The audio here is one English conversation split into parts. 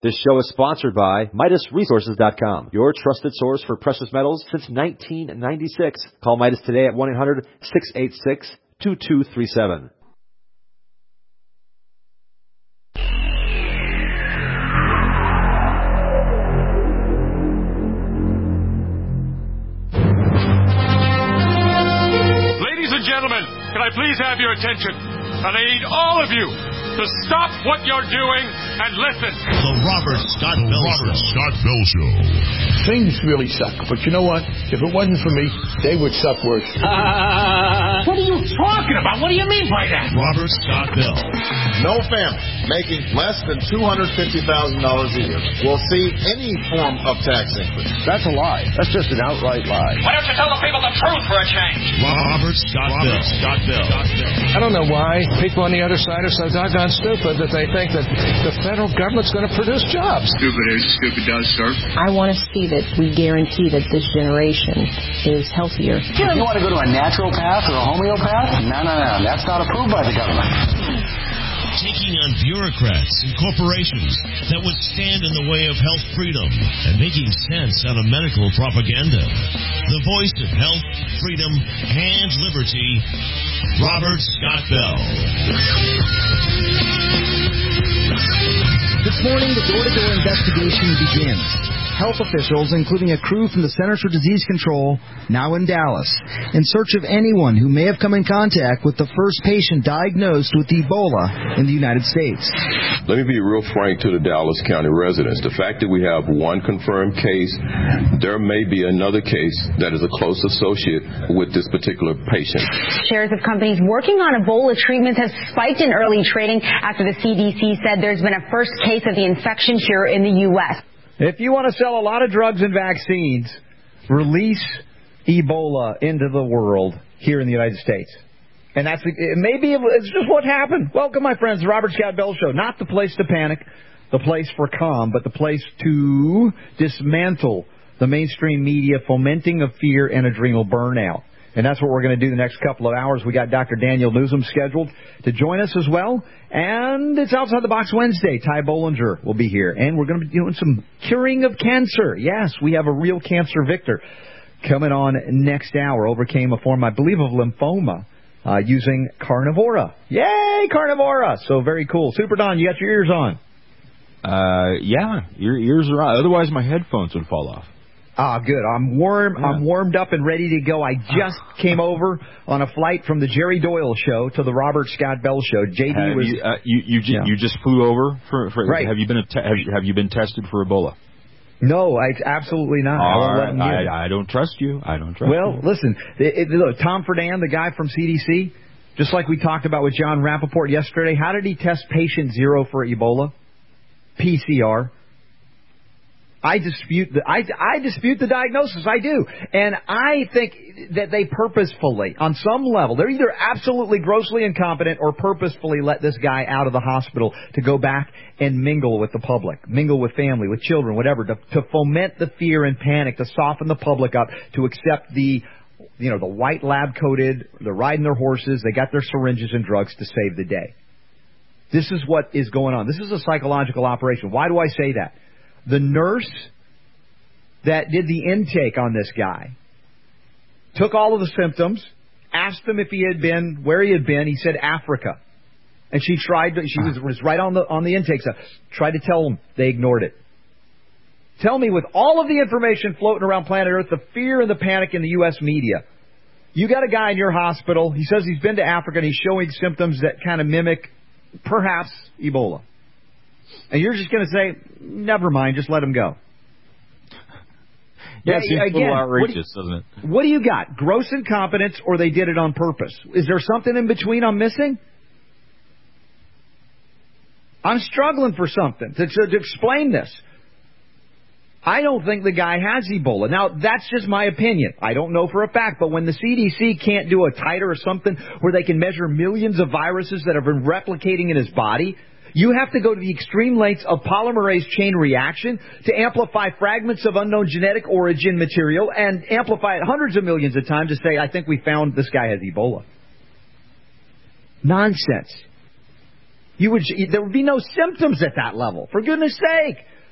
This show is sponsored by MidasResources.com, your trusted source for precious metals since 1996. Call Midas today at 1-800-686-2237. Ladies and gentlemen, can I please have your attention? And I need all of you to stop what you're doing and listen. The Robert Scott Bell Show. Things really suck, but you know what? If it wasn't for me, they would suck worse. What are you talking about? What do you mean by that? Robert Scott Bell. No family making less than $250,000 a year will see any form of tax increase. That's a lie. That's just an outright lie. Why don't you tell the people the truth for a change? Robert Scott Bell. I don't know why people on the other side are so doggone stupid that they think that the federal government's going to produce jobs. Stupid is, stupid does, sir. I want to see that we guarantee that this generation is healthier. You want to go to a naturopath or a homeopath? No. That's not approved by the government. Taking on bureaucrats and corporations that would stand in the way of health freedom and making sense out of medical propaganda. The voice of health, freedom, and liberty, Robert Scott Bell. This morning, the door-to-door investigation begins. Health officials, including a crew from the Centers for Disease Control, now in Dallas, in search of anyone who may have come in contact with the first patient diagnosed with Ebola in the United States. Let me be real frank to the Dallas County residents. The fact that we have one confirmed case, there may be another case that is a close associate with this particular patient. Shares of companies working on Ebola treatments have spiked in early trading after the CDC said there's been a first case of the infection here in the U.S. If you want to sell a lot of drugs and vaccines, release Ebola into the world here in the United States. And it's just what happened. Welcome, my friends, the Robert Scott Bell Show. Not the place to panic, the place for calm, but the place to dismantle the mainstream media fomenting of fear and adrenal burnout. And that's what we're going to do the next couple of hours. We got Dr. Daniel Newsom scheduled to join us as well. And it's Outside the Box Wednesday. Ty Bollinger will be here. And we're going to be doing some curing of cancer. Yes, we have a real cancer victor coming on next hour. Overcame a form, I believe, of lymphoma using Carnivora. Yay, Carnivora! So very cool. Super Don, you got your ears on? Yeah, your ears are on. Otherwise, my headphones would fall off. Ah, good. I'm warm. Yeah. I'm warmed up and ready to go. I just came over on a flight from the Jerry Doyle show to the Robert Scott Bell show. JD was. You just flew over for right. Have you been tested for Ebola? No, absolutely not. I don't trust you. Well, listen, look, Tom Ferdinand, the guy from CDC, just like we talked about with John Rappaport yesterday, how did he test patient 0 for Ebola? PCR. I dispute the diagnosis. I do. And I think that they purposefully, on some level, they're either absolutely grossly incompetent or purposefully let this guy out of the hospital to go back and mingle with the public, mingle with family, with children, whatever, to foment the fear and panic, to soften the public up, to accept the white lab-coated, they're riding their horses, they got their syringes and drugs to save the day. This is what is going on. This is a psychological operation. Why do I say that? The nurse that did the intake on this guy took all of the symptoms, asked him if he had been, where he had been. He said Africa. And she was right on the intake stuff. Tried to tell them. They ignored it. Tell me, with all of the information floating around planet Earth, the fear and the panic in the U.S. media, you got a guy in your hospital, he says he's been to Africa and he's showing symptoms that kind of mimic, perhaps, Ebola. And you're just going to say, never mind, just let him go. Yeah, it seems a little outrageous, doesn't it? What do you got? Gross incompetence, or they did it on purpose? Is there something in between I'm missing? I'm struggling for something to explain this. I don't think the guy has Ebola. Now, that's just my opinion. I don't know for a fact, but when the CDC can't do a titer or something where they can measure millions of viruses that have been replicating in his body, you have to go to the extreme lengths of polymerase chain reaction to amplify fragments of unknown genetic origin material and amplify it hundreds of millions of times to say, I think we found this guy has Ebola. Nonsense. There would be no symptoms at that level. For goodness sake.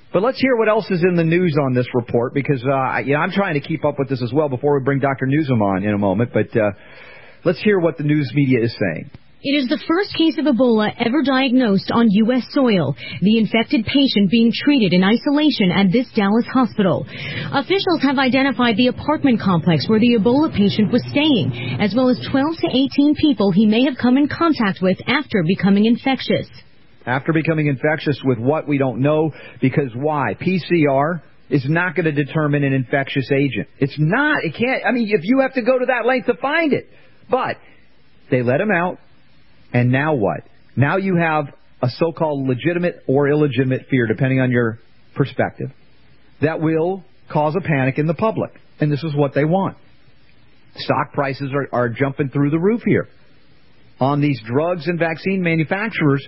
But let's hear what else is in the news on this report, because I'm trying to keep up with this as well before we bring Dr. Newsom on in a moment. But let's hear what the news media is saying. It is the first case of Ebola ever diagnosed on U.S. soil, the infected patient being treated in isolation at this Dallas hospital. Officials have identified the apartment complex where the Ebola patient was staying, as well as 12 to 18 people he may have come in contact with after becoming infectious. After becoming infectious with what, we don't know, because why? PCR is not going to determine an infectious agent. It's not. It can't. I mean, if you have to go to that length to find it. But they let him out. And now what? Now you have a so-called legitimate or illegitimate fear, depending on your perspective, that will cause a panic in the public. And this is what they want. Stock prices are jumping through the roof here on these drugs and vaccine manufacturers.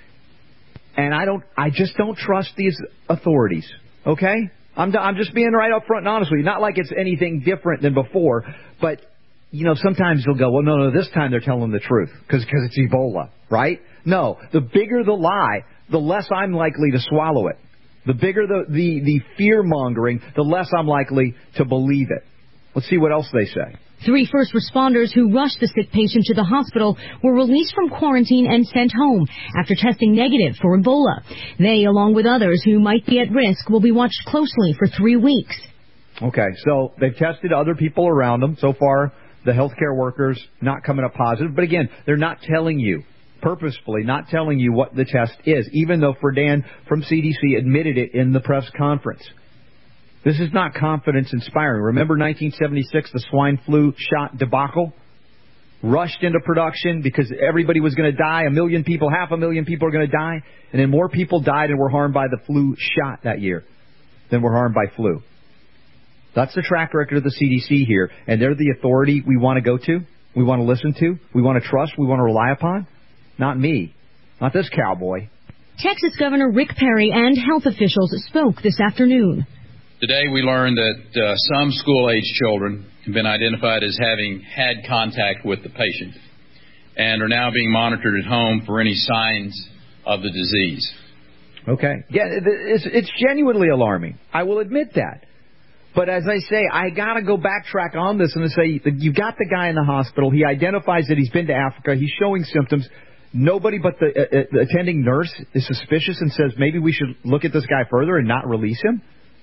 And I just don't trust these authorities. Okay? I'm just being right up front and honest with you. Not like it's anything different than before, but sometimes you'll go, well, no, this time they're telling the truth because it's Ebola, right? No, the bigger the lie, the less I'm likely to swallow it. The bigger the fear-mongering, the less I'm likely to believe it. Let's see what else they say. 3 first responders who rushed the sick patient to the hospital were released from quarantine and sent home after testing negative for Ebola. They, along with others who might be at risk, will be watched closely for 3 weeks. Okay, so they've tested other people around them. So far, the healthcare workers not coming up positive. But again, they're not telling you, purposefully not telling you what the test is, even though Fredan from CDC admitted it in the press conference. This is not confidence-inspiring. Remember 1976, the swine flu shot debacle? Rushed into production because everybody was going to die. 1 million people, 500,000 people are going to die. And then more people died and were harmed by the flu shot that year than were harmed by flu. That's the track record of the CDC here. And they're the authority we want to go to, we want to listen to, we want to trust, we want to rely upon. Not me. Not this cowboy. Texas Governor Rick Perry and health officials spoke this afternoon. Today we learned that some school-age children have been identified as having had contact with the patient and are now being monitored at home for any signs of the disease. Okay. Yeah, it's genuinely alarming. I will admit that. But as I say, I got to go backtrack on this and say, you got the guy in the hospital. He identifies that he's been to Africa. He's showing symptoms. Nobody but the attending nurse is suspicious and says maybe we should look at this guy further and not release him.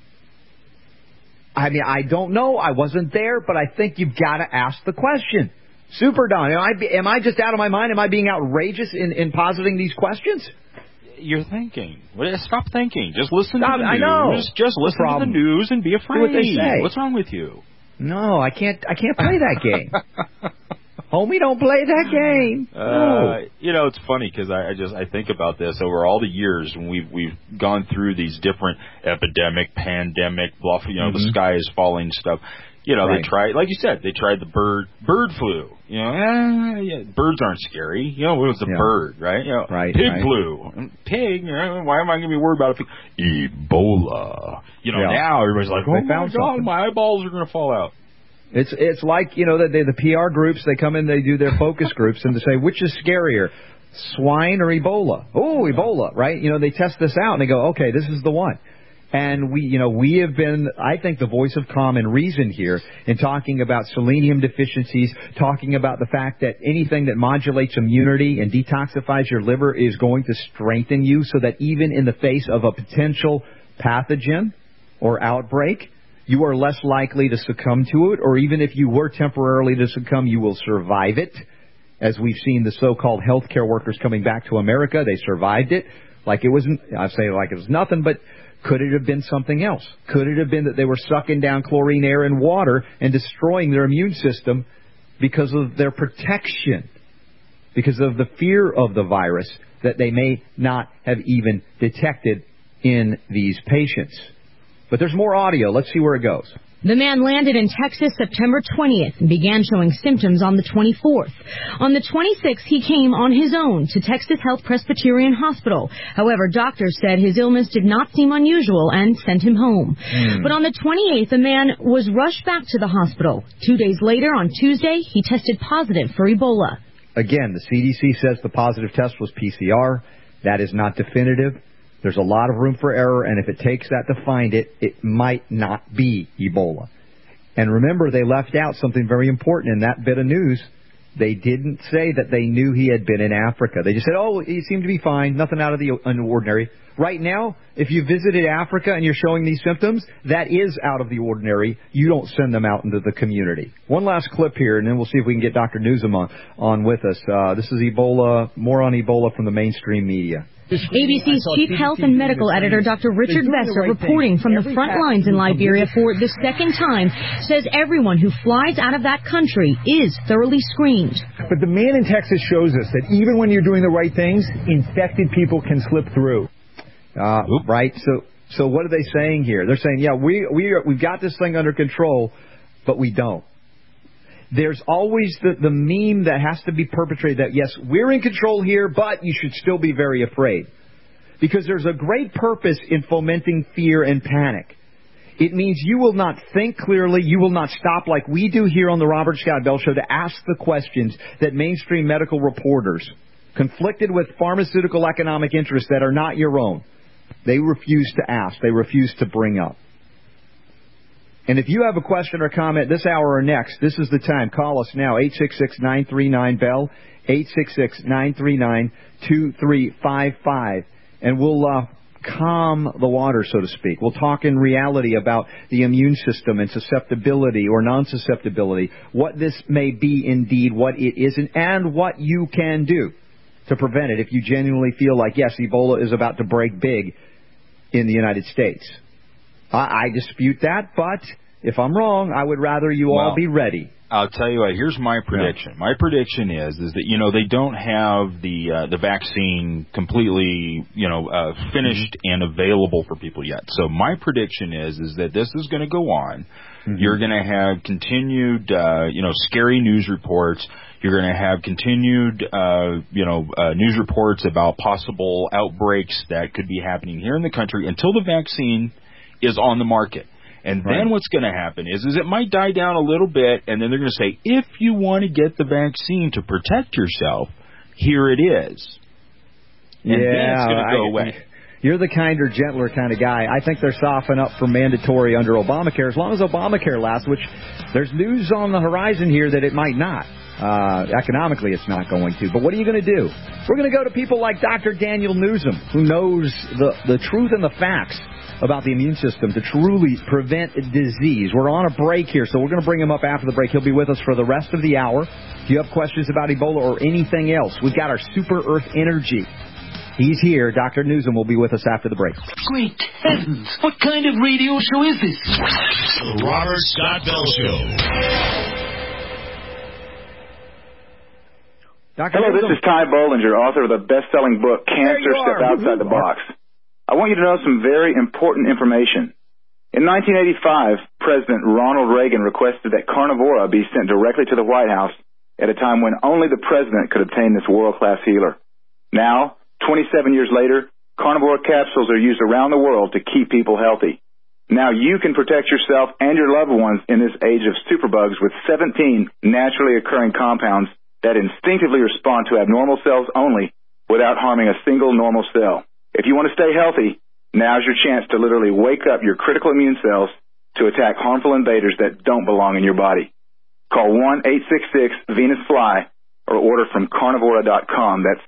I mean, I don't know. I wasn't there, but I think you've got to ask the question. Super Don, am I just out of my mind? Am I being outrageous in positing these questions? You're thinking. Stop thinking. Just listen to the news. I know. Just listen to the news and be afraid. Do what they say. What's wrong with you? No, I can't play that game. Homie, don't play that game. No. It's funny because I think about this over all the years when we've gone through these different epidemic, pandemic, the sky is falling stuff. Right. They tried, like you said, they tried the bird flu. Birds aren't scary. It was a bird, right? Pig flu. Pig, why am I going to be worried about a pig? Ebola. Now everybody's like, oh my God, my eyeballs are going to fall out. It's like, the PR groups, they come in, they do their focus groups, and they say, which is scarier, swine or Ebola? Oh, Ebola, right? They test this out, and they go, okay, this is the one. And we have been, I think, the voice of common reason here in talking about selenium deficiencies, talking about the fact that anything that modulates immunity and detoxifies your liver is going to strengthen you so that even in the face of a potential pathogen or outbreak, you are less likely to succumb to it, or even if you were temporarily to succumb, you will survive it. As we've seen the so-called healthcare workers coming back to America, they survived it like it was, I say like it was nothing, but could it have been something else? Could it have been that they were sucking down chlorine air and water and destroying their immune system because of their protection, because of the fear of the virus that they may not have even detected in these patients? But there's more audio. Let's see where it goes. The man landed in Texas September 20th and began showing symptoms on the 24th. On the 26th, he came on his own to Texas Health Presbyterian Hospital. However, doctors said his illness did not seem unusual and sent him home. But on the 28th, a man was rushed back to the hospital. 2 days later, on Tuesday, he tested positive for Ebola. Again, the CDC says the positive test was PCR. That is not definitive. There's a lot of room for error, and if it takes that to find it, it might not be Ebola. And remember, they left out something very important in that bit of news. They didn't say that they knew he had been in Africa. They just said, oh, he seemed to be fine, nothing out of the ordinary. Right now, if you visited Africa and you're showing these symptoms, that is out of the ordinary. You don't send them out into the community. One last clip here, and then we'll see if we can get Dr. Newsom on with us. This is Ebola, more on Ebola from the mainstream media. ABC's chief health and medical editor, Dr. Richard Besser, reporting from the front lines in Liberia for the second time, says everyone who flies out of that country is thoroughly screened. But the man in Texas shows us that even when you're doing the right things, infected people can slip through. Right. So what are they saying here? They're saying, yeah, we've got this thing under control, but we don't. There's always the meme that has to be perpetrated that, yes, we're in control here, but you should still be very afraid. Because there's a great purpose in fomenting fear and panic. It means you will not think clearly, you will not stop like we do here on the Robert Scott Bell Show to ask the questions that mainstream medical reporters, conflicted with pharmaceutical economic interests that are not your own, they refuse to ask, they refuse to bring up. And if you have a question or comment this hour or next, this is the time. Call us now, 866-939-BELL, 866-939-2355. And we'll calm the water, so to speak. We'll talk in reality about the immune system and susceptibility or non-susceptibility, what this may be indeed, what it isn't, and what you can do to prevent it if you genuinely feel like, yes, Ebola is about to break big in the United States. I dispute that, but if I'm wrong, I would rather you all be ready. I'll tell you what, here's my prediction. Yeah. My prediction is that, they don't have the vaccine completely, finished and available for people yet. So my prediction is that this is going to go on. Mm-hmm. You're going to have continued, scary news reports. You're going to have continued, news reports about possible outbreaks that could be happening here in the country until the vaccine is on the market. And then what's going to happen is it might die down a little bit, and then they're going to say, if you want to get the vaccine to protect yourself, here it is. And then it's going to go away. You're the kinder, gentler kind of guy. I think they're softening up for mandatory under Obamacare, as long as Obamacare lasts, which there's news on the horizon here that it might not. Economically, it's not going to. But what are you going to do? We're going to go to people like Dr. Daniel Newsom, who knows the truth and the facts about the immune system to truly prevent disease. We're on a break here, so we're going to bring him up after the break. He'll be with us for the rest of the hour. If you have questions about Ebola or anything else, we've got our Super Earth Energy. He's here. Dr. Newsom will be with us after the break. Great heavens! What kind of radio show is this? The Robert Scott Bell Show. Hello, this is Ty Bollinger, author of the best-selling book, Cancer Step Outside the Box. I want you to know some very important information. In 1985, President Ronald Reagan requested that Carnivora be sent directly to the White House at a time when only the president could obtain this world-class healer. Now, 27 years later, Carnivora capsules are used around the world to keep people healthy. Now you can protect yourself and your loved ones in this age of superbugs with 17 naturally occurring compounds that instinctively respond to abnormal cells only without harming a single normal cell. If you want to stay healthy, now's your chance to literally wake up your critical immune cells to attack harmful invaders that don't belong in your body. Call 1-866-VENUS-FLY or order from Carnivora.com. That's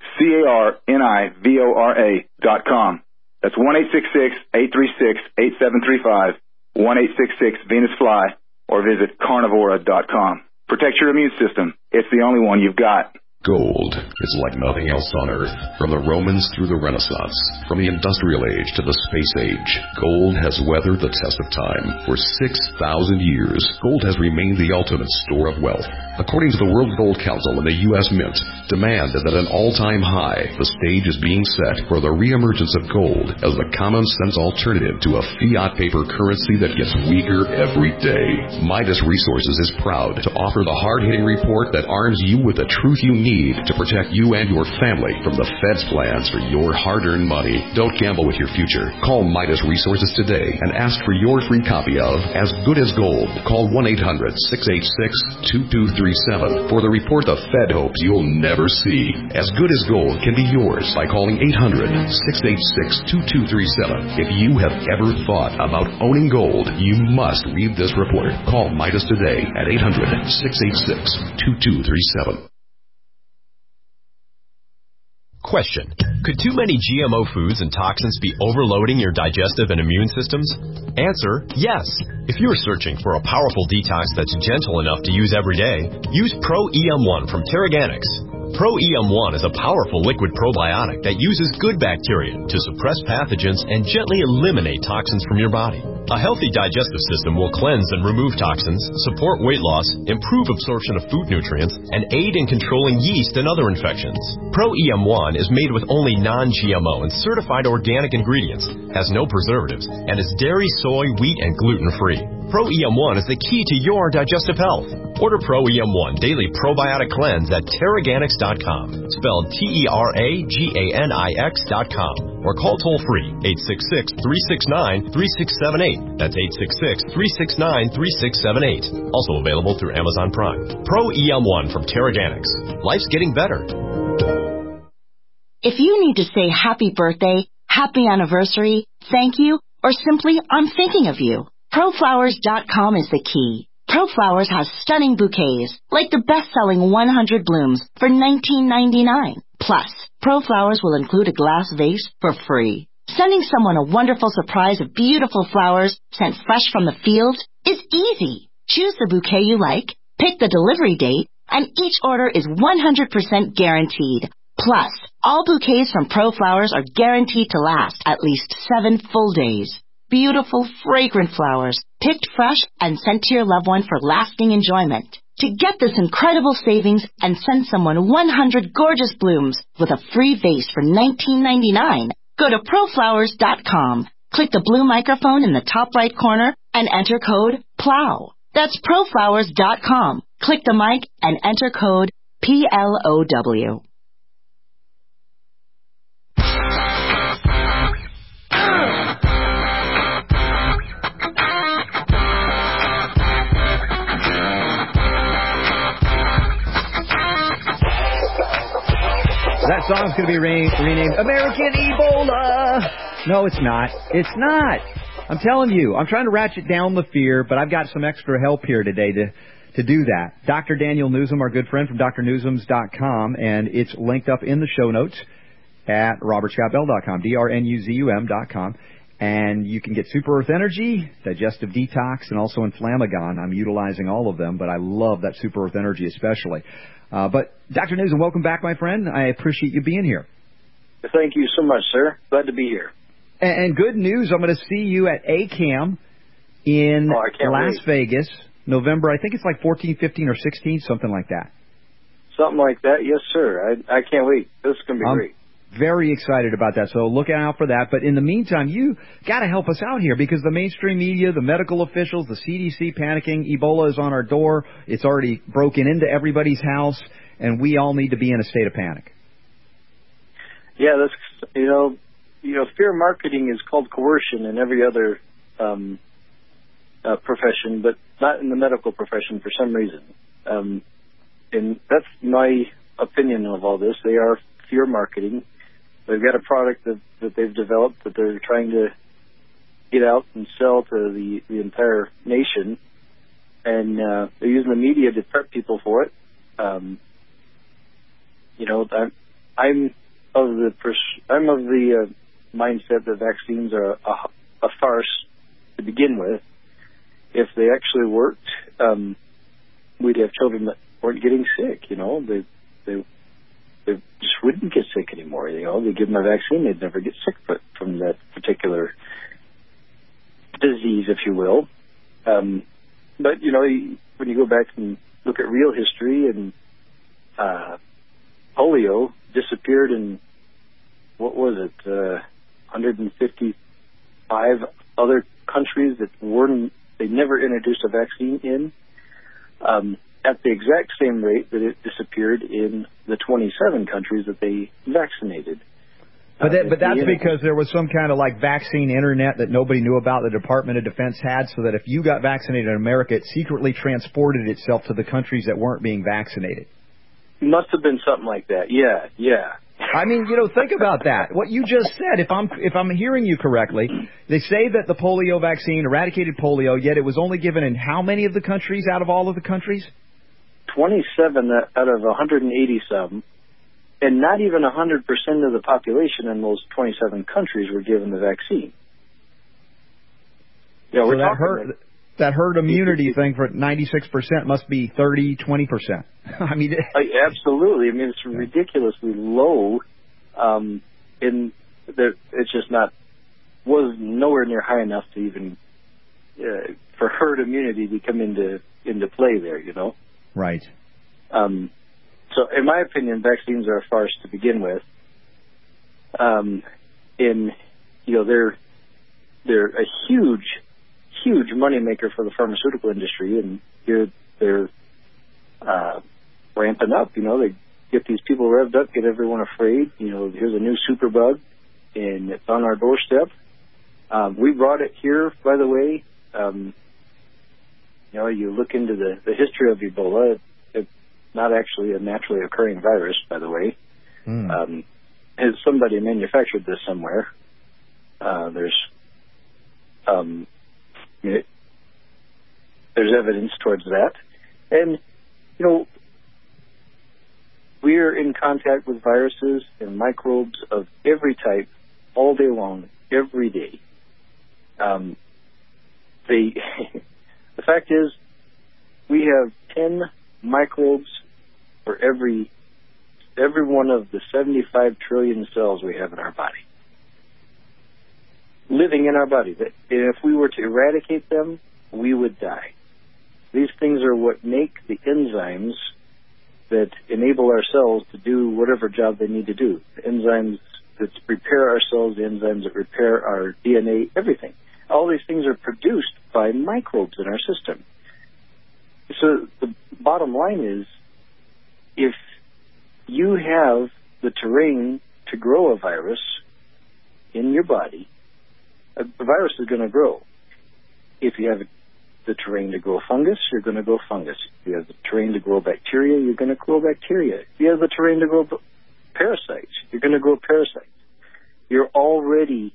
CARNIVORA.com. That's 1-866-836-8735, 1-866-VENUS-FLY, or visit Carnivora.com. Protect your immune system. It's the only one you've got. Gold is like nothing else on Earth. From the Romans through the Renaissance, from the Industrial Age to the Space Age, gold has weathered the test of time. For 6,000 years, gold has remained the ultimate store of wealth. According to the World Gold Council and the U.S. Mint, demand is at an all-time high. The stage is being set for the reemergence of gold as the common-sense alternative to a fiat paper currency that gets weaker every day. Midas Resources is proud to offer the hard-hitting report that arms you with the truth you need need to protect you and your family from the Fed's plans for your hard-earned money. Don't gamble with your future. Call Midas Resources today and ask for your free copy of As Good as Gold. Call 1-800-686-2237 for the report the Fed hopes you'll never see. As Good as Gold can be yours by calling 800-686-2237. If you have ever thought about owning gold, you must read this report. Call Midas today at 800-686-2237. Question. Could too many GMO foods and toxins be overloading your digestive and immune systems? Answer, yes. If you're searching for a powerful detox that's gentle enough to use every day, use Pro EM1 from Terraganics. Pro EM1 is a powerful liquid probiotic that uses good bacteria to suppress pathogens and gently eliminate toxins from your body. A healthy digestive system will cleanse and remove toxins, support weight loss, improve absorption of food nutrients, and aid in controlling yeast and other infections. Pro EM1 is made with only non-GMO and certified organic ingredients, has no preservatives, and is dairy, soy, wheat, and gluten-free. Pro EM1 is the key to your digestive health. Order Pro EM1 Daily Probiotic Cleanse at Terraganics.com, spelled Terraganix.com, or call toll-free 866-369-3678. That's 866-369-3678. Also available through Amazon Prime. Pro EM1 from Terraganics. Life's getting better. If you need to say happy birthday, happy anniversary, thank you, or simply I'm thinking of you, ProFlowers.com is the key. ProFlowers has stunning bouquets, like the best-selling 100 blooms for $19.99. Plus, ProFlowers will include a glass vase for free. Sending someone a wonderful surprise of beautiful flowers sent fresh from the field is easy. Choose the bouquet you like, pick the delivery date, and each order is 100% guaranteed. Plus, all bouquets from ProFlowers are guaranteed to last at least 7 full days. Beautiful, fragrant flowers, picked fresh and sent to your loved one for lasting enjoyment. To get this incredible savings and send someone 100 gorgeous blooms with a free vase for $19.99, go to ProFlowers.com. Click the blue microphone in the top right corner and enter code PLOW. That's ProFlowers.com. Click the mic and enter code PLOW. That song's going to be renamed American Ebola. No, it's not. It's not. I'm telling you, I'm trying to ratchet down the fear, but I've got some extra help here today to do that. Dr. Daniel Newsom, our good friend from drnewsoms.com, and it's linked up in the show notes at robertscottbell.com, drnuzum.com. And you can get Super Earth Energy, Digestive Detox, and also Inflammagon. I'm utilizing all of them, but I love that Super Earth Energy especially. But Dr. Newsom, welcome back, my friend. I appreciate you being here. Thank you so much, sir. Glad to be here. And good news, I'm going to see you at ACAM in Las Vegas, November, I think it's like 14, 15, or 16, something like that. Something like that, yes, sir. I can't wait. This is going to be great. Very excited about that, so look out for that. But in the meantime, you got to help us out here because the mainstream media, the medical officials, the CDC panicking, Ebola is on our door. It's already broken into everybody's house, and we all need to be in a state of panic. Yeah, that's fear marketing is called coercion in every other profession, but not in the medical profession for some reason. And that's my opinion of all this. They are fear marketing. They've got a product that they've developed that they're trying to get out and sell to the entire nation, and they're using the media to prep people for it. I'm of the mindset that vaccines are a farce to begin with. If they actually worked, we'd have children that weren't getting sick. They just wouldn't get sick anymore. They give them a vaccine, they'd never get sick from that particular disease, if you will. But when you go back and look at real history, and polio disappeared in, what was it, 155 other countries that they never introduced a vaccine in. at the exact same rate that it disappeared in the 27 countries that they vaccinated. But that's because there was some kind of like vaccine internet that nobody knew about, the Department of Defense had, so that if you got vaccinated in America, it secretly transported itself to the countries that weren't being vaccinated. Must have been something like that. Yeah. I mean, think about that. What you just said, if I'm hearing you correctly, they say that the polio vaccine eradicated polio, yet it was only given in how many of the countries out of all of the countries? 27 out of 180-some. And not even 100% of the population in those 27 countries were given the vaccine. Yeah, so that herd immunity thing for 96% must be 30, 20%. I mean, absolutely. I mean, it's ridiculously low. It's just was nowhere near high enough to even for herd immunity to come into play there. Right. So, in my opinion, vaccines are a farce to begin with. They're a huge moneymaker for the pharmaceutical industry, and they're ramping up. They get these people revved up, get everyone afraid. Here's a new superbug, and it's on our doorstep. We brought it here, by the way. You look into the history of Ebola. It's not actually a naturally occurring virus, by the way. Somebody manufactured this somewhere. There's evidence towards that. And, we're in contact with viruses and microbes of every type all day long, every day. The fact is, we have 10 microbes for every one of the 75 trillion cells we have in our body, living in our body. If we were to eradicate them, we would die. These things are what make the enzymes that enable our cells to do whatever job they need to do. The enzymes that repair our cells, the enzymes that repair our DNA, everything. All these things are produced by microbes in our system. So the bottom line is, if you have the terrain to grow a virus in your body, a virus is going to grow. If you have the terrain to grow fungus, you're going to grow fungus. If you have the terrain to grow bacteria, you're going to grow bacteria. If you have the terrain to grow parasites, you're going to grow parasites. You're already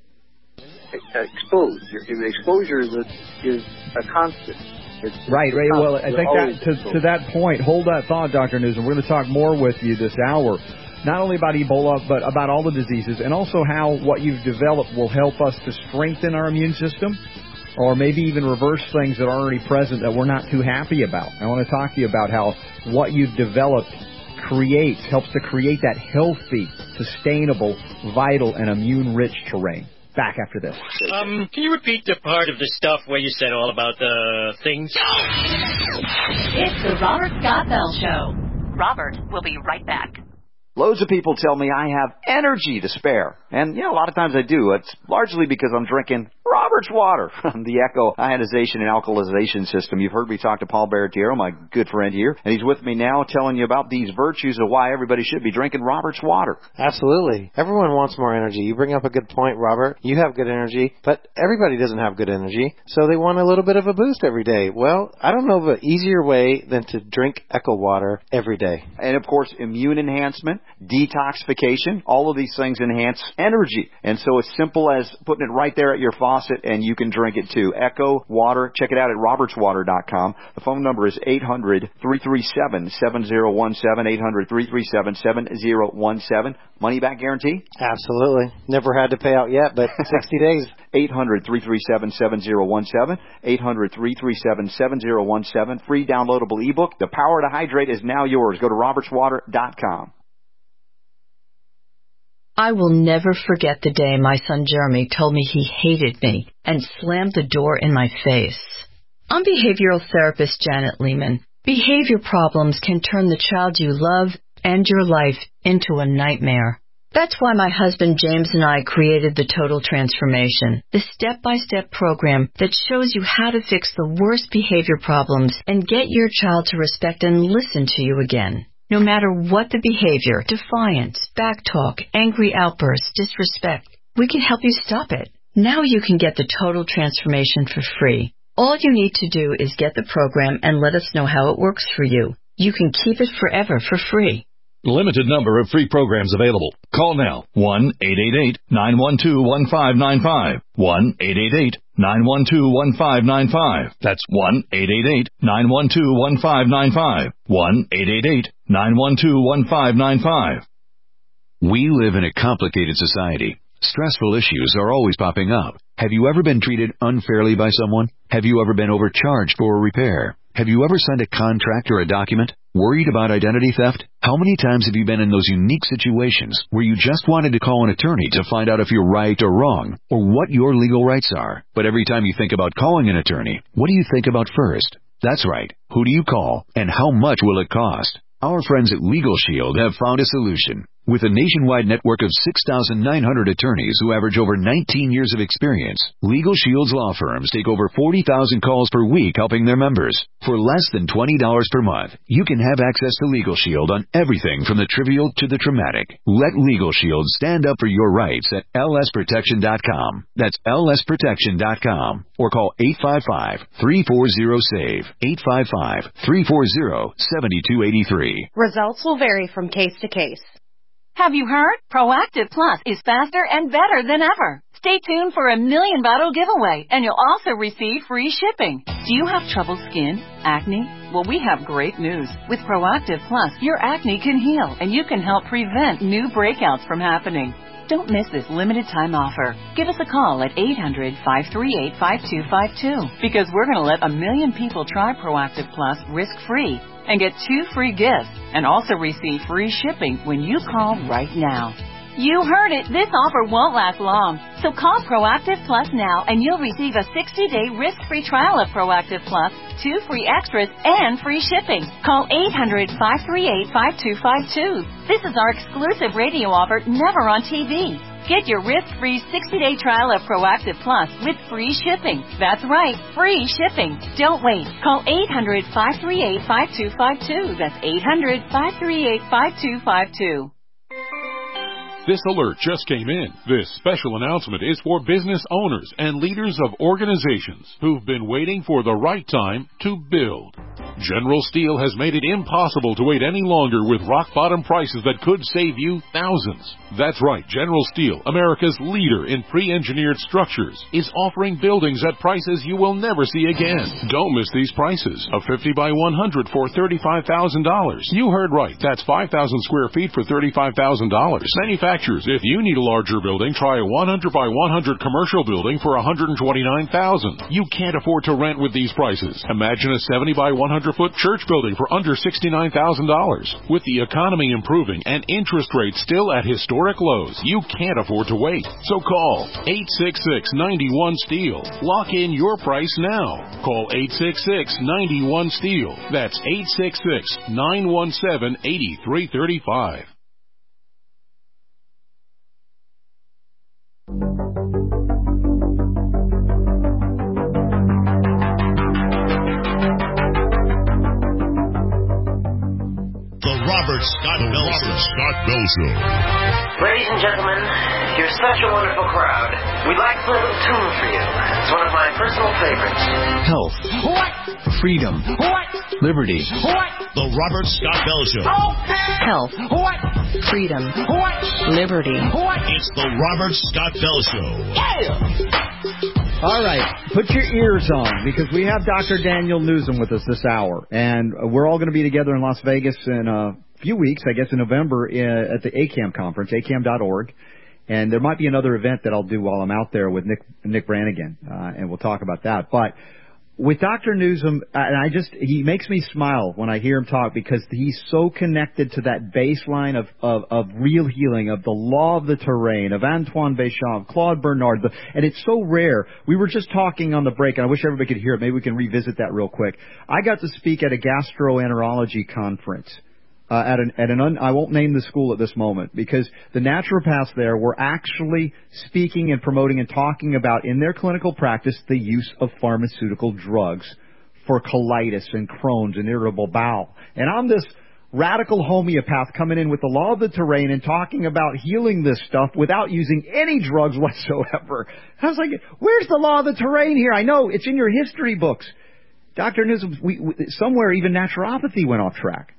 exposed. Your exposure is a constant. Right. Well, I think that to that point, hold that thought, Dr. Newsom. We're going to talk more with you this hour, not only about Ebola, but about all the diseases, and also how what you've developed will help us to strengthen our immune system, or maybe even reverse things that are already present that we're not too happy about. I want to talk to you about how what you've developed helps to create that healthy, sustainable, vital, and immune-rich terrain. Back after this. Can you repeat the part of the stuff where you said all about the things? It's the Robert Scott Bell Show. Robert will be right back. Loads of people tell me I have energy to spare. And, a lot of times I do. It's largely because I'm drinking Robert's water from the Echo ionization and alkalization system. You've heard me talk to Paul Baratiero, my good friend here, and he's with me now telling you about these virtues of why everybody should be drinking Robert's water. Absolutely. Everyone wants more energy. You bring up a good point, Robert. You have good energy, but everybody doesn't have good energy, so they want a little bit of a boost every day. Well, I don't know of an easier way than to drink Echo water every day. And, of course, immune enhancement, detoxification, all of these things enhance energy. And so it's simple as putting it right there at your faucet, and you can drink it too. Echo Water. Check it out at robertswater.com. The phone number is 800-337-7017, 800-337-7017. Money back guarantee? Absolutely. Never had to pay out yet, but 60 days. 800-337-7017, 800-337-7017. Free downloadable ebook. The Power to Hydrate is now yours. Go to robertswater.com. I will never forget the day my son Jeremy told me he hated me and slammed the door in my face. I'm behavioral therapist Janet Lehman. Behavior problems can turn the child you love and your life into a nightmare. That's why my husband James and I created the Total Transformation, the step-by-step program that shows you how to fix the worst behavior problems and get your child to respect and listen to you again. No matter what the behavior, defiance, backtalk, angry outbursts, disrespect, we can help you stop it. Now you can get the Total Transformation for free. All you need to do is get the program and let us know how it works for you. You can keep it forever for free. Limited number of free programs available. Call now. 1-888-912-1595. 1-888-912-1595. That's 1-888-912-1595. 1-888-912-1595. We live in a complicated society. Stressful issues are always popping up. Have you ever been treated unfairly by someone? Have you ever been overcharged for a repair? Have you ever signed a contract or a document? Worried about identity theft? How many times have you been in those unique situations where you just wanted to call an attorney to find out if you're right or wrong, or what your legal rights are? But every time you think about calling an attorney, what do you think about first? That's right. Who do you call, and how much will it cost? Our friends at Legal Shield have found a solution. With a nationwide network of 6,900 attorneys who average over 19 years of experience, Legal Shield's law firms take over 40,000 calls per week helping their members. For less than $20 per month, you can have access to Legal Shield on everything from the trivial to the traumatic. Let Legal Shield stand up for your rights at lsprotection.com. That's lsprotection.com. Or call 855-340-SAVE. 855-340-7283. Results will vary from case to case. Have you heard? Proactive Plus is faster and better than ever. Stay tuned for a $1 million bottle giveaway, and you'll also receive free shipping. Do you have troubled skin? Acne? Well, we have great news. With Proactive Plus, your acne can heal, and you can help prevent new breakouts from happening. Don't miss this limited time offer. Give us a call at 800-538-5252 because we're going to let 1 million people try Proactive Plus risk-free and get 2 free gifts and also receive free shipping when you call right now. You heard it. This offer won't last long. So call Proactive Plus now and you'll receive a 60-day risk-free trial of Proactive Plus, 2 free extras, and free shipping. Call 800-538-5252. This is our exclusive radio offer, never on TV. Get your risk-free 60-day trial of Proactive Plus with free shipping. That's right, free shipping. Don't wait. Call 800-538-5252. That's 800-538-5252. This alert just came in. This special announcement is for business owners and leaders of organizations who've been waiting for the right time to build. General Steel has made it impossible to wait any longer with rock-bottom prices that could save you thousands. That's right, General Steel, America's leader in pre-engineered structures, is offering buildings at prices you will never see again. Don't miss these prices. A 50 by 100 for $35,000. You heard right. That's 5,000 square feet for $35,000. Manufacturers, if you need a larger building, try a 100 by 100 commercial building for $129,000. You can't afford to rent with these prices. Imagine a 70 by 100-foot church building for under $69,000. With the economy improving and interest rates still at historic lows, you can't afford to wait. So call 866-91-STEEL. Lock in your price now. Call 866-91-STEEL. That's 866-917-8335. Robert Scott Bell Show. Ladies and gentlemen, you're such a wonderful crowd. We'd like to play a little tune for you. It's one of my personal favorites. Health. What? Freedom. What? Liberty. What? The Robert Scott Bell Show. Okay. Health. What? Freedom. What? Liberty. What? It's the Robert Scott Bell Show. Yeah! All right, put your ears on because we have Dr. Daniel Newsom with us this hour, and we're all going to be together in Las Vegas in a few weeks, I guess in November, at the ACAM conference, acam.org, and there might be another event that I'll do while I'm out there with Nick Brannigan, and we'll talk about that. But with Dr. Newsom, and he makes me smile when I hear him talk because he's so connected to that baseline of real healing, of the law of the terrain, of Antoine Béchamp, Claude Bernard, and it's so rare. We were just talking on the break, and I wish everybody could hear it. Maybe we can revisit that real quick. I got to speak at a gastroenterology conference I won't name the school at this moment, because the naturopaths there were actually speaking and promoting and talking about in their clinical practice the use of pharmaceutical drugs for colitis and Crohn's and irritable bowel. And I'm this radical homeopath coming in with the law of the terrain and talking about healing this stuff without using any drugs whatsoever. I was like, where's the law of the terrain here? I know it's in your history books. Dr. Newsom, somewhere even naturopathy went off track.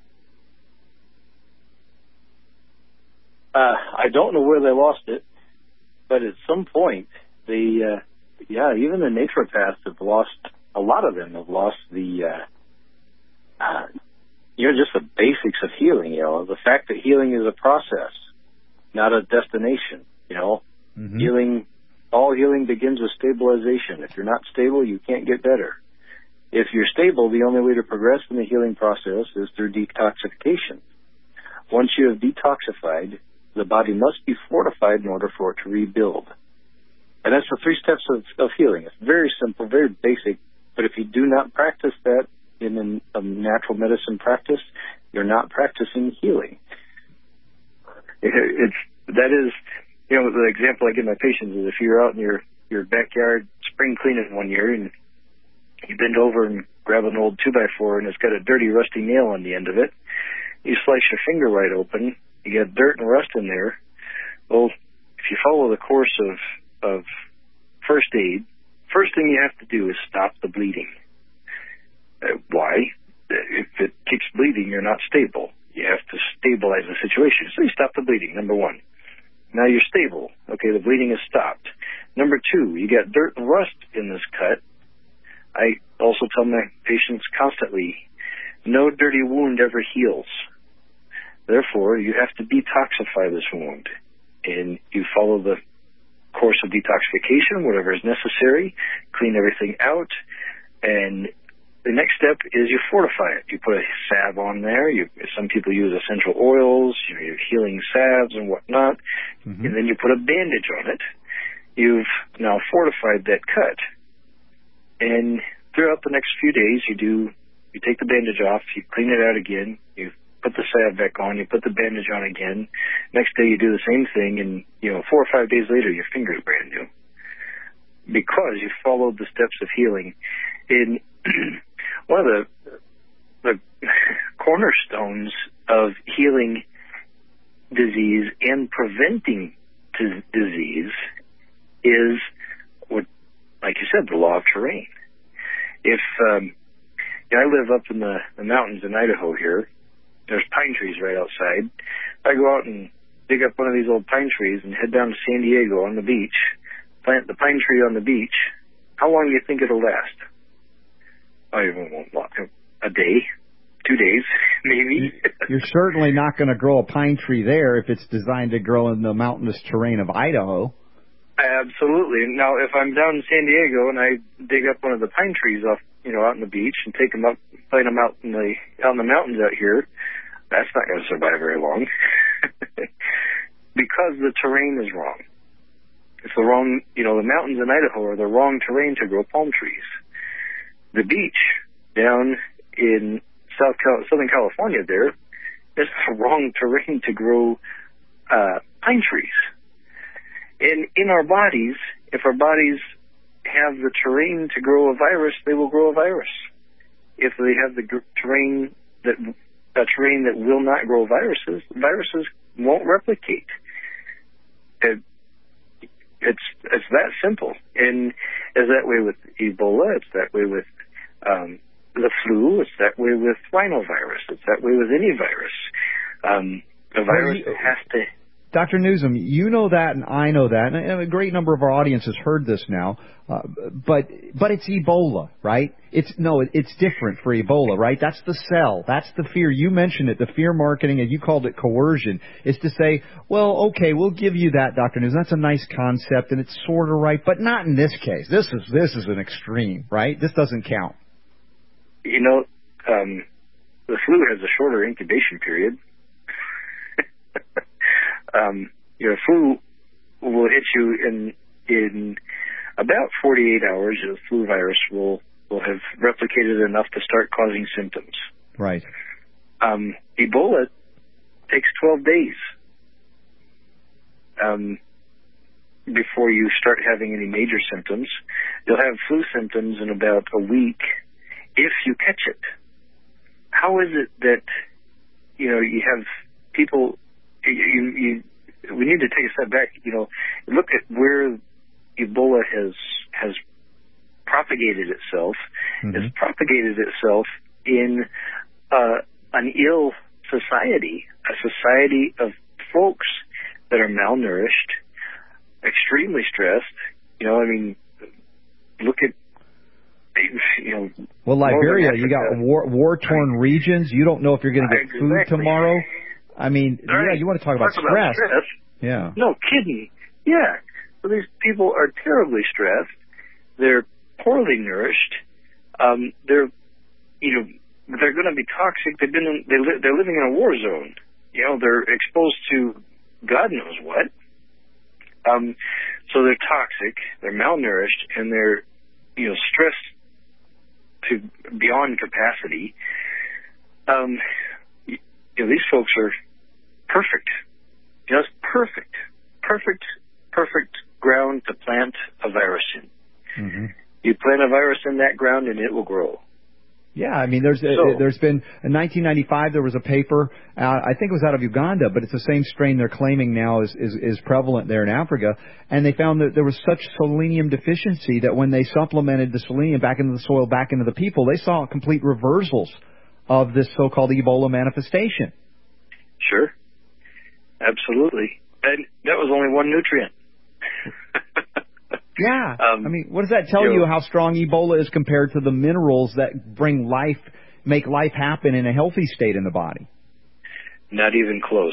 I don't know where they lost it, but at some point, even the naturopaths have lost, a lot of them have lost the, just the basics of healing, the fact that healing is a process, not a destination, Healing, all healing begins with stabilization. If you're not stable, you can't get better. If you're stable, the only way to progress in the healing process is through detoxification. Once you have detoxified, the body must be fortified in order for it to rebuild. And that's the 3 steps of healing. It's very simple, very basic, but if you do not practice that in a natural medicine practice, you're not practicing healing. The example I give my patients is if you're out in your backyard spring cleaning one year and you bend over and grab an old 2x4 and it's got a dirty, rusty nail on the end of it, you slice your finger right open, you get dirt and rust in there. Well, if you follow the course of first aid, first thing you have to do is stop the bleeding. Why? If it keeps bleeding, you're not stable. You have to stabilize the situation. So you stop the bleeding, number 1. Now you're stable. Okay, the bleeding has stopped. Number 2, you got dirt and rust in this cut. I also tell my patients constantly, no dirty wound ever heals. Therefore, you have to detoxify this wound. And you follow the course of detoxification, whatever is necessary, clean everything out, and the next step is you fortify it. You put a salve on there. Some people use essential oils, your healing salves and whatnot, and then you put a bandage on it. You've now fortified that cut. And throughout the next few days, you take the bandage off, you clean it out again, you put the salve back on, you put the bandage on again. Next day you do the same thing, and 4 or 5 days later your finger's brand new. Because you followed the steps of healing. In one of the cornerstones of healing disease and preventing disease is what, like you said, the law of terrain. If I live up in the mountains in Idaho here, there's pine trees right outside. I go out and dig up one of these old pine trees and head down to San Diego on the beach, plant the pine tree on the beach. How long do you think it'll last? A day, 2 days, maybe. You're certainly not going to grow a pine tree there if it's designed to grow in the mountainous terrain of Idaho. Absolutely. Now, if I'm down in San Diego and I dig up one of the pine trees off, out on the beach and take them up, plant them out in the mountains out here, that's not going to survive very long because the terrain is wrong. It's the wrong, the mountains in Idaho are the wrong terrain to grow palm trees. The beach down in Southern California there is the wrong terrain to grow pine trees. And in our bodies, if our bodies have the terrain to grow a virus, they will grow a virus. If they have the terrain that will not grow viruses, viruses won't replicate. It's that simple. And it's that way with Ebola, it's that way with the flu, it's that way with rhinovirus, it's that way with any virus. The virus has to... Dr. Newsom, you know that and I know that, and a great number of our audience has heard this now, but it's Ebola, right? It's different for Ebola, right? That's the sell. That's the fear. You mentioned it, the fear marketing, and you called it coercion, is to say, well, okay, we'll give you that, Dr. Newsom. That's a nice concept, and it's sort of right, but not in this case. This is an extreme, right? This doesn't count. The flu has a shorter incubation period. Flu will hit you in about 48 hours. The flu virus will have replicated enough to start causing symptoms. Right. Ebola takes 12 days before you start having any major symptoms. You'll have flu symptoms in about a week if you catch it. How is it that, you have people, we need to take a step back, look at where Ebola has propagated itself. It's propagated itself in an ill society, a society of folks that are malnourished, extremely stressed. Look at, Well, Liberia, you got war-torn regions. You don't know if you're going to get food tomorrow. You want to talk about stress. Yeah. No kidding. Yeah. So these people are terribly stressed. They're poorly nourished. They're going to be toxic. They're living in a war zone. They're exposed to God knows what. So they're toxic, they're malnourished, and they're, stressed to beyond capacity. These folks are perfect. Just perfect ground to plant a virus in. You plant a virus in that ground and it will grow. Yeah, there's been, in 1995, there was a paper, I think it was out of Uganda, but it's the same strain they're claiming now is prevalent there in Africa, and they found that there was such selenium deficiency that when they supplemented the selenium back into the soil, back into the people, they saw complete reversals of this so-called Ebola manifestation. Sure. Absolutely. And that was only one nutrient. Yeah. What does that tell you how strong Ebola is compared to the minerals that bring life, make life happen in a healthy state in the body? Not even close.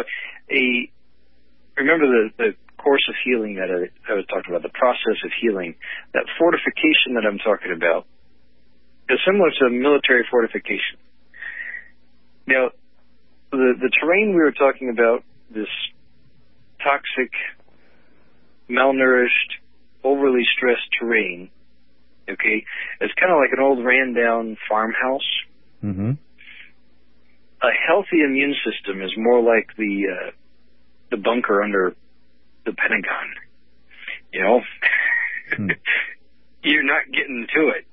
Remember the course of healing that I was talking about, the process of healing. That fortification that I'm talking about is similar to military fortification. Now, the terrain we were talking about, this toxic, malnourished, overly stressed terrain, okay, it's kind of like an old ran-down farmhouse. A healthy immune system is more like the bunker under the Pentagon. You're not getting to it.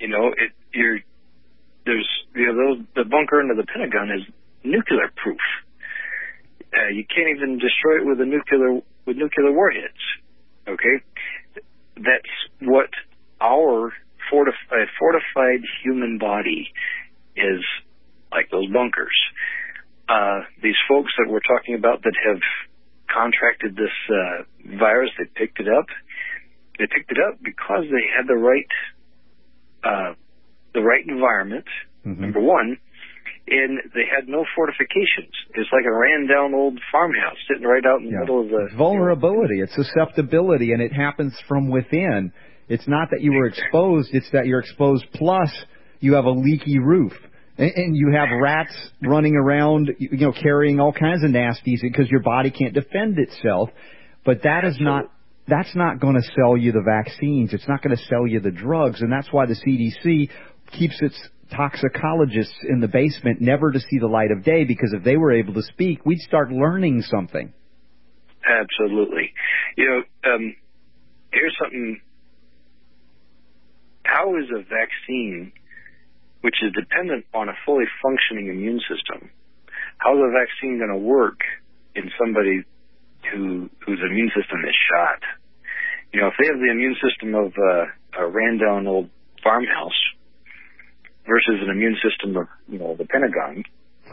The bunker under the Pentagon is nuclear proof. You can't even destroy it with nuclear warheads. Okay. That's what our fortified human body is like, those bunkers. These folks that we're talking about that have contracted this virus, they picked it up. They picked it up because they had the right environment, number one, and they had no fortifications. It's like a ran-down old farmhouse sitting right out in the middle of the... It's vulnerability. It's susceptibility, and it happens from within. It's not that you were exposed. It's that you're exposed, plus you have a leaky roof. And you have rats running around, carrying all kinds of nasties because your body can't defend itself. But that's not going to sell you the vaccines. It's not going to sell you the drugs. And that's why the CDC keeps its toxicologists in the basement, never to see the light of day, because if they were able to speak, we'd start learning something. Absolutely. Here's something. How is a vaccine, which is dependent on a fully functioning immune system, how's a vaccine going to work in somebody whose immune system is shot? If they have the immune system of a ran-down old farmhouse versus an immune system of, the Pentagon,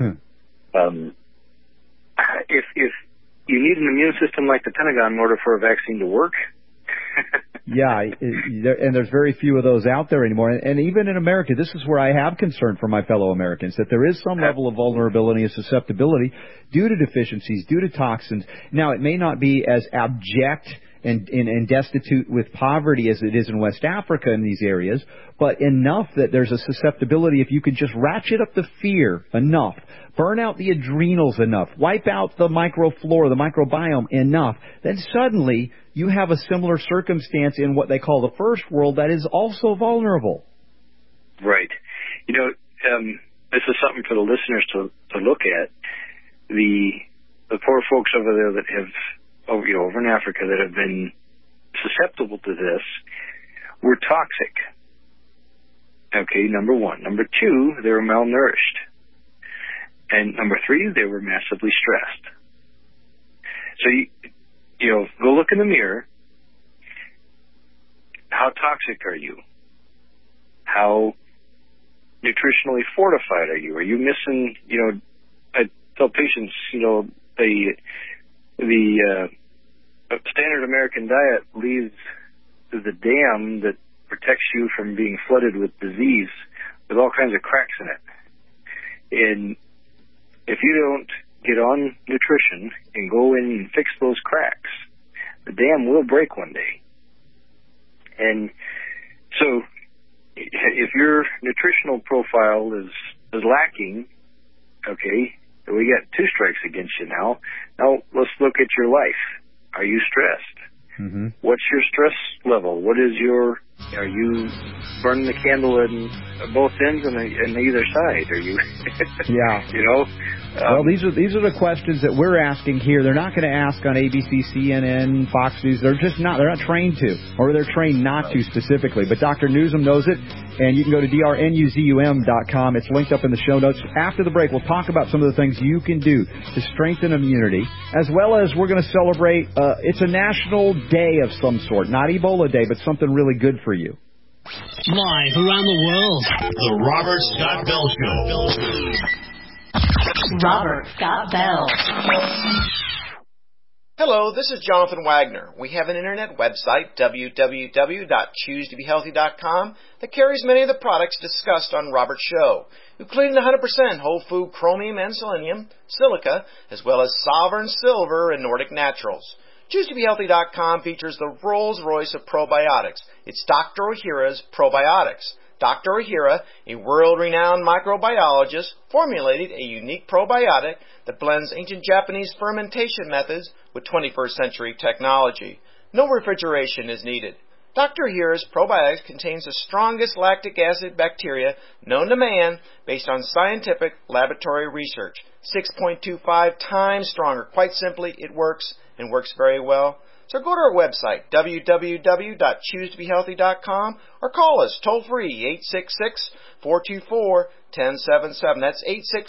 if you need an immune system like the Pentagon in order for a vaccine to work. Yeah, and there's very few of those out there anymore. And even in America, this is where I have concern for my fellow Americans, that there is some level of vulnerability and susceptibility due to deficiencies, due to toxins. Now, it may not be as abject and destitute with poverty as it is in West Africa in these areas, but enough that there's a susceptibility. If you could just ratchet up the fear enough, burn out the adrenals enough, wipe out the microflora, the microbiome enough, then suddenly you have a similar circumstance in what they call the first world that is also vulnerable. Right. This is something for the listeners to look at. the poor folks over there that have, over in Africa that have been susceptible to this were toxic. Okay, number one. Number two, they were malnourished. And number three, they were massively stressed. So, go look in the mirror. How toxic are you? How nutritionally fortified are you? Are you missing, I tell patients, the standard American diet leaves the dam that protects you from being flooded with disease with all kinds of cracks in it. And if you don't get on nutrition and go in and fix those cracks, the dam will break one day. And so if your nutritional profile is lacking, okay, we got two strikes against you now. Now let's look at your life. Are you stressed? Mm-hmm. What's your stress level? Are you burning the candle in both ends and either side? Are you? Yeah. Well, these are the questions that we're asking here. They're not going to ask on ABC, CNN, Fox News. They're not trained to, or they're trained not to specifically. But Dr. Nuzum knows it, and you can go to drnuzum.com. It's linked up in the show notes. After the break, we'll talk about some of the things you can do to strengthen immunity, as well as we're going to celebrate. It's a national day of some sort, not Ebola Day, but something really good for you. Live around the world, the Robert Scott Bell Show. Robert Scott Bell. Hello, this is Jonathan Wagner. We have an internet website, www.choosetobehealthy.com, that carries many of the products discussed on Robert's show, including the 100% whole food chromium and selenium, silica, as well as Sovereign Silver and Nordic Naturals. ChooseToBeHealthy.com features the Rolls-Royce of probiotics. It's Dr. Ohhira's Probiotics. Dr. Ohhira, a world-renowned microbiologist, formulated a unique probiotic that blends ancient Japanese fermentation methods with 21st century technology. No refrigeration is needed. Dr. Ohhira's probiotics contains the strongest lactic acid bacteria known to man based on scientific laboratory research. 6.25 times stronger. Quite simply, it works and works very well. So go to our website, www.choosetobehealthy.com, or call us toll-free, 866-424-1077. That's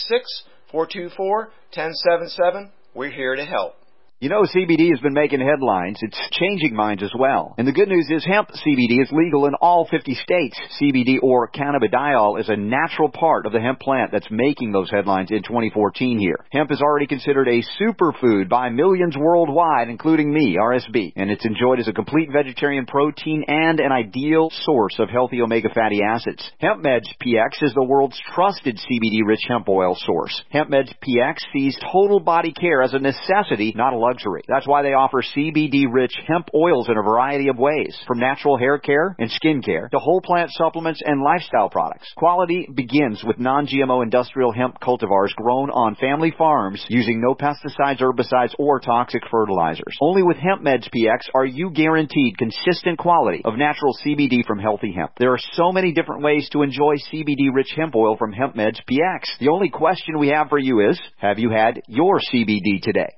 866-424-1077. We're here to help. CBD has been making headlines. It's changing minds as well. And the good news is hemp CBD is legal in all 50 states. CBD, or cannabidiol, is a natural part of the hemp plant that's making those headlines in 2014 here. Hemp is already considered a superfood by millions worldwide, including me, RSB. And it's enjoyed as a complete vegetarian protein and an ideal source of healthy omega fatty acids. HempMeds PX is the world's trusted CBD-rich hemp oil source. HempMeds PX sees total body care as a necessity, not a luxury. That's why they offer CBD-rich hemp oils in a variety of ways, from natural hair care and skin care to whole plant supplements and lifestyle products. Quality begins with non-GMO industrial hemp cultivars grown on family farms using no pesticides, herbicides, or toxic fertilizers. Only with HempMeds PX are you guaranteed consistent quality of natural CBD from healthy hemp. There are so many different ways to enjoy CBD-rich hemp oil from HempMeds PX. The only question we have for you is, have you had your CBD today?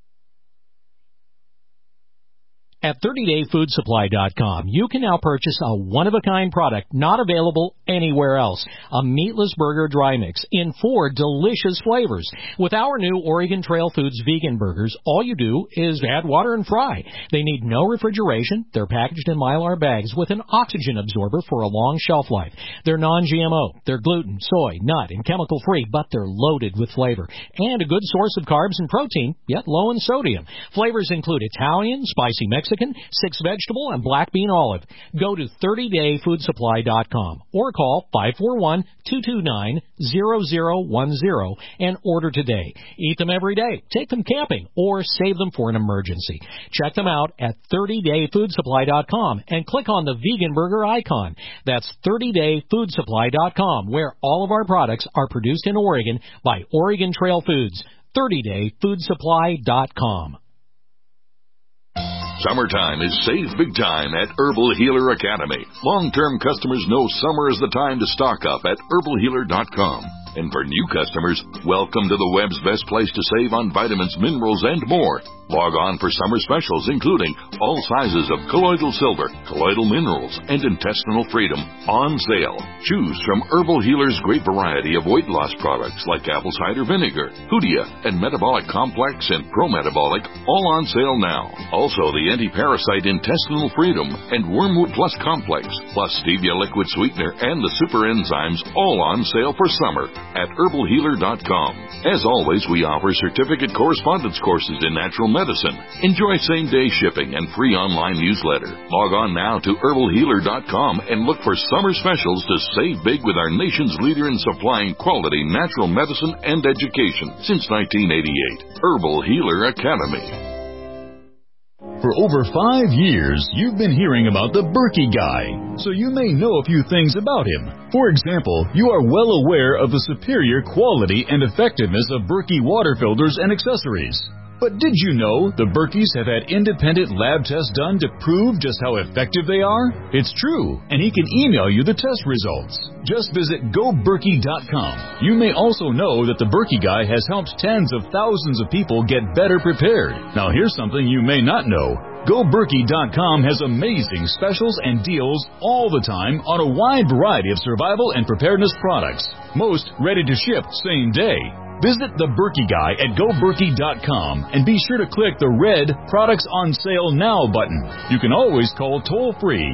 At 30dayfoodsupply.com, you can now purchase a one-of-a-kind product not available anywhere else. A meatless burger dry mix in 4 delicious flavors. With our new Oregon Trail Foods vegan burgers, all you do is add water and fry. They need no refrigeration. They're packaged in Mylar bags with an oxygen absorber for a long shelf life. They're non-GMO. They're gluten, soy, nut, and chemical-free, but they're loaded with flavor. And a good source of carbs and protein, yet low in sodium. Flavors include Italian, spicy Mexican, 6 vegetable, and black bean olive. Go to 30dayfoodsupply.com or call 541-229-0010 and order today. Eat them every day, take them camping, or save them for an emergency. Check them out at 30dayfoodsupply.com and click on the vegan burger icon. That's 30dayfoodsupply.com, where all of our products are produced in Oregon by Oregon Trail Foods. 30dayfoodsupply.com. Summertime is save big time at Herbal Healer Academy. Long-term customers know summer is the time to stock up at herbalhealer.com. And for new customers, welcome to the web's best place to save on vitamins, minerals, and more. Log on for summer specials, including all sizes of colloidal silver, colloidal minerals, and intestinal freedom on sale. Choose from Herbal Healer's great variety of weight loss products like apple cider vinegar, Hoodia, and Metabolic Complex and Pro-Metabolic, all on sale now. Also, the anti-parasite intestinal freedom and Wormwood Plus Complex, plus Stevia liquid sweetener and the super enzymes, all on sale for summer at herbalhealer.com. As always, we offer certificate correspondence courses in natural medicine. Enjoy same-day shipping and free online newsletter. Log on now to herbalhealer.com and look for summer specials to save big with our nation's leader in supplying quality natural medicine and education since 1988. Herbal Healer Academy. For over 5 years, you've been hearing about the Berkey Guy, so you may know a few things about him. For example, you are well aware of the superior quality and effectiveness of Berkey water filters and accessories. But did you know the Berkeys have had independent lab tests done to prove just how effective they are? It's true, and he can email you the test results. Just visit GoBerkey.com. You may also know that the Berkey Guy has helped tens of thousands of people get better prepared. Now here's something you may not know. GoBerkey.com has amazing specials and deals all the time on a wide variety of survival and preparedness products. Most ready to ship same day. Visit the Berkey Guy at GoBerkey.com and be sure to click the red Products on Sale Now button. You can always call toll-free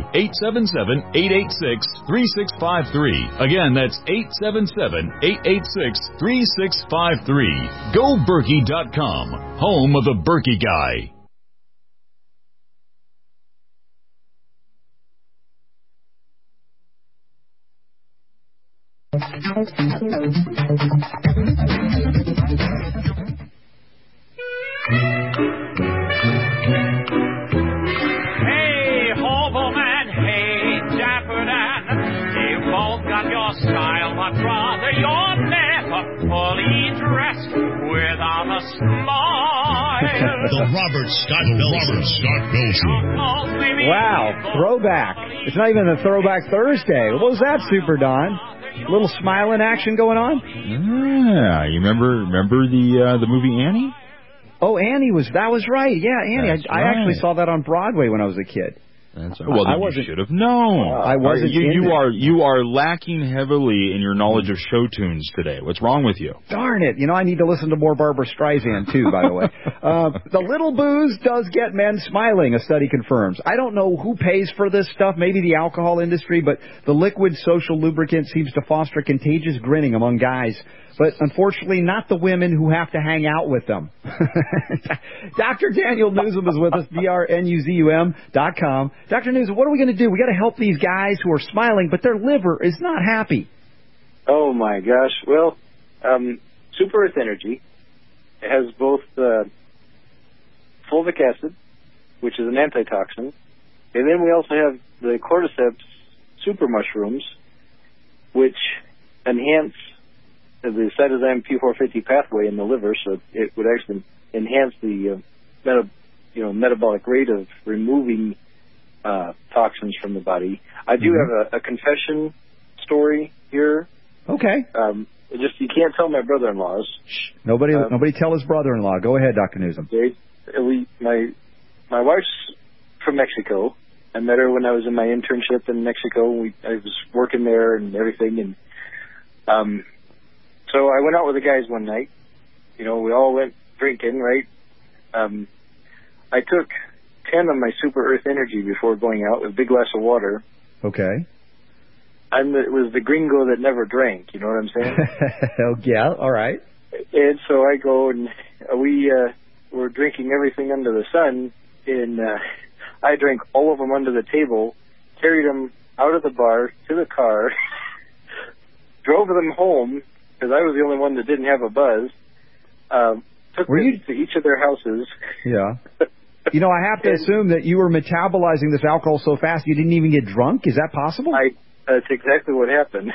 877-886-3653. Again, that's 877-886-3653. GoBerkey.com, home of the Berkey Guy. Hey, hobo man, hey, dapper Dan, you've both got your style, but brother, you're never fully dressed without a smile. The Robert Scott Bell Show. Wow, throwback. It's not even a Throwback Thursday. What was that, Super Don? A little smiling action going on? Yeah, you remember the movie Annie? Oh, Annie that was right. Yeah, Annie. I actually saw that on Broadway when I was a kid. That's right. Well, then you should have known. I wasn't. You are lacking heavily in your knowledge of show tunes today. What's wrong with you? Darn it! I need to listen to more Barbra Streisand too. By the way, the little booze does get men smiling. A study confirms. I don't know who pays for this stuff. Maybe the alcohol industry, but the liquid social lubricant seems to foster contagious grinning among guys. But unfortunately, not the women who have to hang out with them. Dr. Daniel Newsom is with us, drnuzum.com. Dr. Newsom, what are we going to do? We got to help these guys who are smiling, but their liver is not happy. Oh, my gosh. Well, Super Earth Energy has both fulvic acid, which is an antitoxin, and then we also have the cordyceps super mushrooms, which enhance the cytosine P450 pathway in the liver, so it would actually enhance the metabolic rate of removing toxins from the body. I do have a confession story here. Okay. You can't tell my brother-in-laws. Shh. Nobody tell his brother-in-law. Go ahead, Dr. Newsom. My wife's from Mexico. I met her when I was in my internship in Mexico. I was working there and everything, and so I went out with the guys one night. We all went drinking, right? I took 10 of my Super Earth Energy before going out with a big glass of water. Okay. It was the gringo that never drank, you know what I'm saying? Oh, yeah, all right. And so I go and we were drinking everything under the sun, and I drank all of them under the table, carried them out of the bar to the car, drove them home, because I was the only one that didn't have a buzz, took them to each of their houses. Yeah. I have to assume that you were metabolizing this alcohol so fast you didn't even get drunk. Is that possible? That's exactly what happened.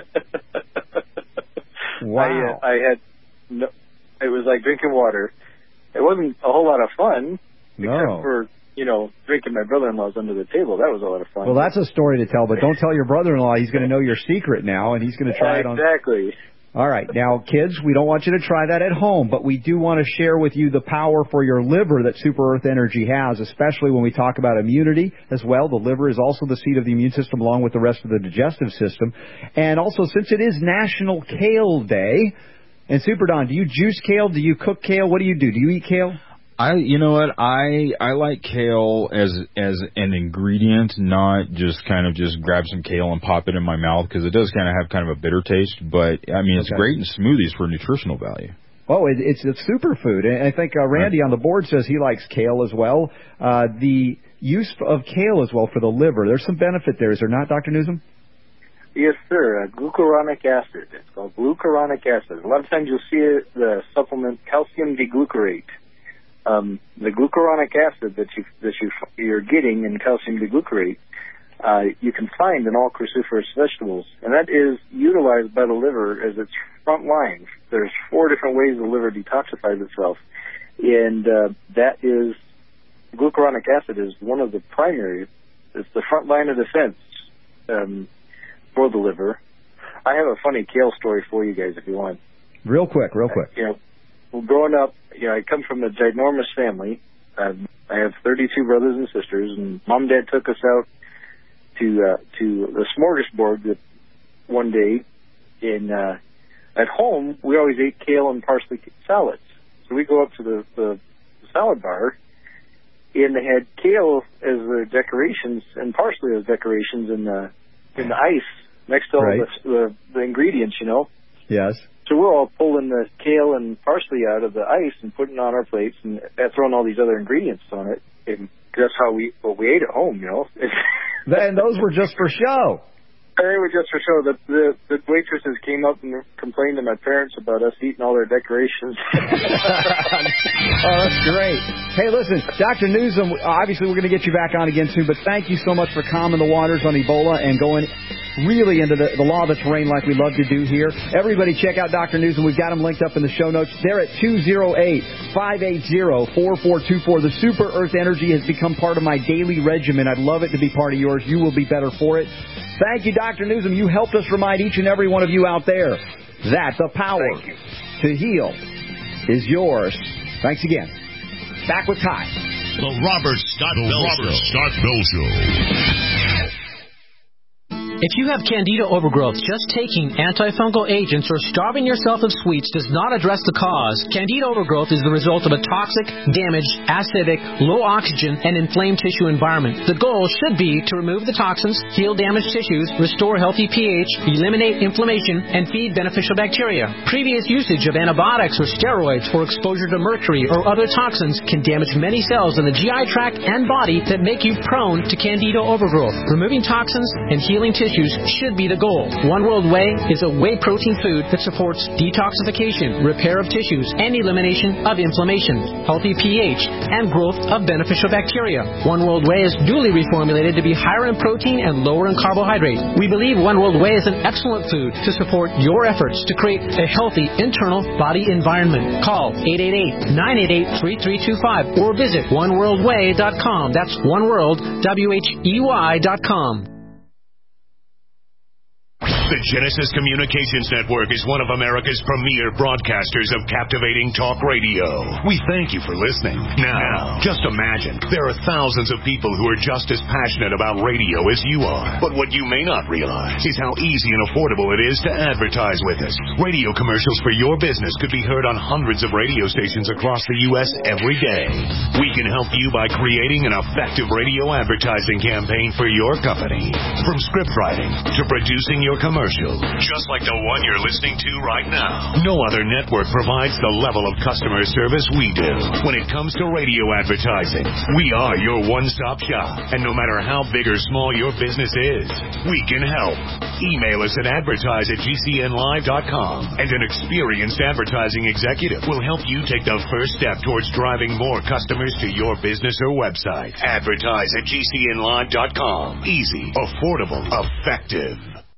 Wow. It was like drinking water. It wasn't a whole lot of fun, except for, drinking my brother-in-law's under the table. That was a lot of fun. Well, that's a story to tell, but don't tell your brother-in-law. He's going to know your secret now, and he's going to try it on. Exactly. All right. Now, kids, we don't want you to try that at home, but we do want to share with you the power for your liver that Super Earth Energy has, especially when we talk about immunity as well. The liver is also the seat of the immune system along with the rest of the digestive system. And also, since it is National Kale Day, and Super Don, do you juice kale? Do you cook kale? What do you do? Do you eat kale? You know what? I like kale as an ingredient, not just kind of just grab some kale and pop it in my mouth, because it does kind of have kind of a bitter taste. But I mean, it's great in smoothies for nutritional value. Oh, it's a superfood. And I think Randy on the board says he likes kale as well. The use of kale as well for the liver. There's some benefit there, is there not, Dr. Newsom? Yes, sir. Glucuronic acid. It's called glucuronic acid. A lot of times you'll see the supplement calcium deglucarate. The glucuronic acid that you're getting in calcium deglucarate, you can find in all cruciferous vegetables, and that is utilized by the liver as its front line. There's 4 different ways the liver detoxifies itself, and that is glucuronic acid is one of the primary. It's the front line of defense for the liver. I have a funny kale story for you guys if you want. Real quick. Well, growing up, I come from a ginormous family. I have 32 brothers and sisters, and Mom and Dad took us out to the smorgasbord one day. At home, we always ate kale and parsley salads. So we go up to the salad bar, and they had kale as the decorations and parsley as decorations in the ice next to all the ingredients, Yes. So we're all pulling the kale and parsley out of the ice and putting it on our plates and throwing all these other ingredients on it. And that's how we ate at home, And those were just for show. They were just for show. The waitresses came up and complained to my parents about us eating all their decorations. Oh, that's great. Hey, listen, Dr. Newsom, obviously we're going to get you back on again soon, but thank you so much for calming the waters on Ebola and going really into the law of the terrain like we love to do here. Everybody check out Dr. Newsom. We've got him linked up in the show notes. They're at 208-580-4424. The Super Earth Energy has become part of my daily regimen. I'd love it to be part of yours. You will be better for it. Thank you, Dr. Newsom. You helped us remind each and every one of you out there that the power to heal is yours. Thanks again. Back with Ty. The Robert Scott Bell Show. If you have Candida overgrowth, just taking antifungal agents or starving yourself of sweets does not address the cause. Candida overgrowth is the result of a toxic, damaged, acidic, low oxygen, and inflamed tissue environment. The goal should be to remove the toxins, heal damaged tissues, restore healthy pH, eliminate inflammation, and feed beneficial bacteria. Previous usage of antibiotics or steroids or exposure to mercury or other toxins can damage many cells in the GI tract and body that make you prone to Candida overgrowth. Removing toxins and healing tissues should be the goal. One World Whey is a whey protein food that supports detoxification, repair of tissues, and elimination of inflammation, healthy pH, and growth of beneficial bacteria. One World Whey is duly reformulated to be higher in protein and lower in carbohydrate. We believe One World Whey is an excellent food to support your efforts to create a healthy internal body environment. Call 888-988-3325 or visit oneworldwhey.com. That's oneworldwhey.com. The Genesis Communications Network is one of America's premier broadcasters of captivating talk radio. We thank you for listening. Now, just imagine, there are thousands of people who are just as passionate about radio as you are. But what you may not realize is how easy and affordable it is to advertise with us. Radio commercials for your business could be heard on hundreds of radio stations across the U.S. every day. We can help you by creating an effective radio advertising campaign for your company. From script writing to producing your commercial, just like the one you're listening to right now. No other network provides the level of customer service we do. When it comes to radio advertising, we are your one-stop shop. And no matter how big or small your business is, we can help. Email us at advertise@gcnlive.com, and an experienced advertising executive will help you take the first step towards driving more customers to your business or website. Advertise@gcnlive.com. Easy, affordable, effective.